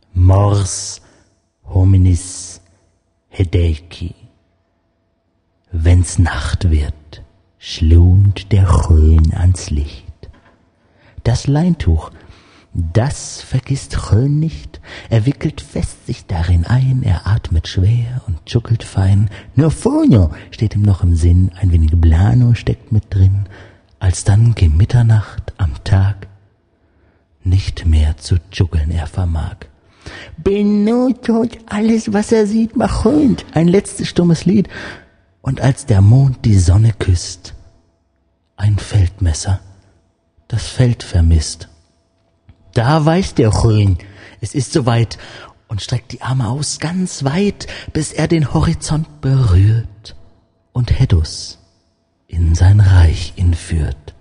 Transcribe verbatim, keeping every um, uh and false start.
Mors hominis hedeici. Wenn's Nacht wird, schlunt der Chön ans Licht. Das Leintuch, das vergisst Chön nicht, er wickelt fest sich darin ein, er atmet schwer und schuckelt fein. Nur Fonio steht ihm noch im Sinn, ein wenig Blano steckt mit drin, als dann gegen Mitternacht am Tag nicht mehr zu juggeln er vermag. Benutot alles, was er sieht, mach Chönt, ein letztes stummes Lied. Und als der Mond die Sonne küsst, ein Feldmesser das Feld vermisst. Da weiß der Chön, es ist soweit, und streckt die Arme aus ganz weit, bis er den Horizont berührt und Hedus in sein Reich ihn führt.